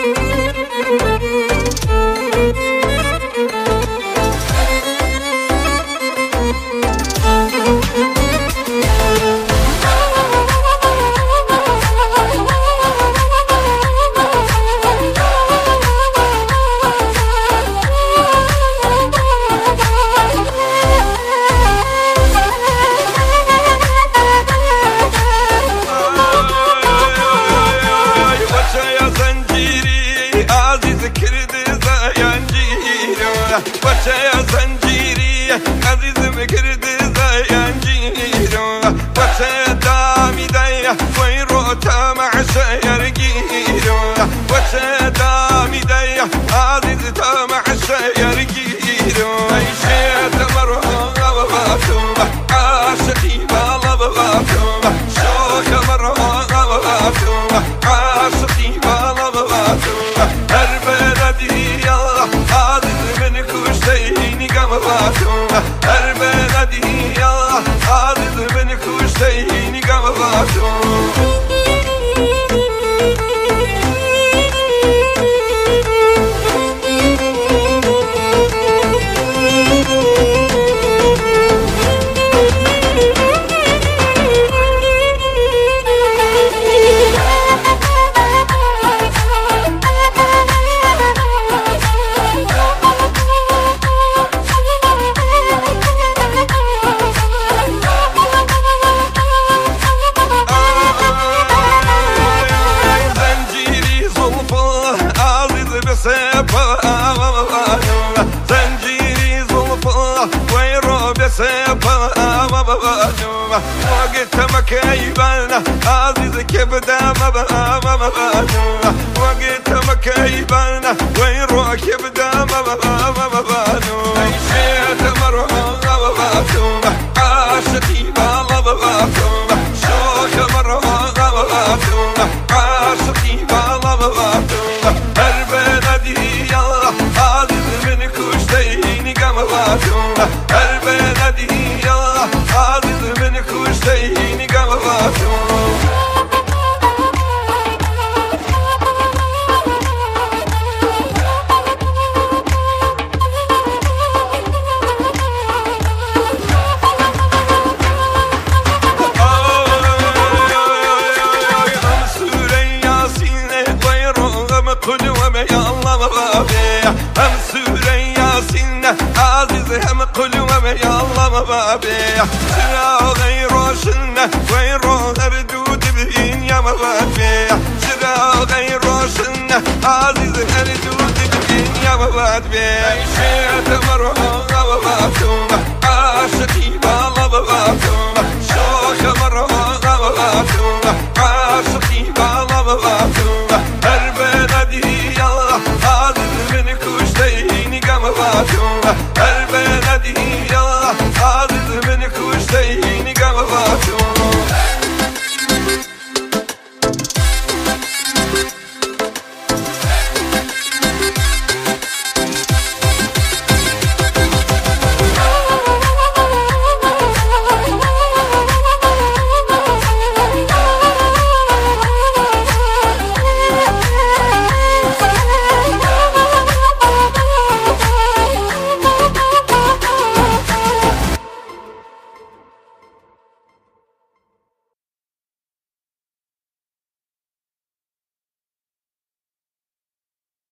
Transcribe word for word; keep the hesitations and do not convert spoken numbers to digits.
بچه زنجیری عزیزم کرده زنجیرو بچه دامیده وی رو تمع شیرگیرو بچه دامیده عزیز تمع شیرگیرو ای شیط مرحبا بباتوبه عاشقی بالا بباتوبه شوک مرحبا بباتوبه عاشقی بالا بباتوبه هر بلدی یالله هر بلدی یا عزیز بنی کشتینی گم باتون زنجيري زلفة ويرو بسيبة وقت مكيبانا عزيز كبدا مبا مبا وقت مكيبانا ويرو كبدا مبا مبا اي شيت مرحبا عاشقي بالا بباتوبة شوك مرحبا عاشقي بالا بباتوبة هر بلدي يلا عزيز من كشتيني قم باتوبة هر بلدي يلا عزيز من كشتيني قم باتوبة كل وما يا الله مبابي هم سورة ياسين عزيز هم كل وما يا الله مبابي سرا غير روشن غير هردود بين يا مبابي سرا غير روشن عزيز هردود بين يا مبابي شيت مرحبا بباتوبة عاشقي بالا بباتوبة شوك مرحبا بباتوبة عاشقي بالا بباتوبة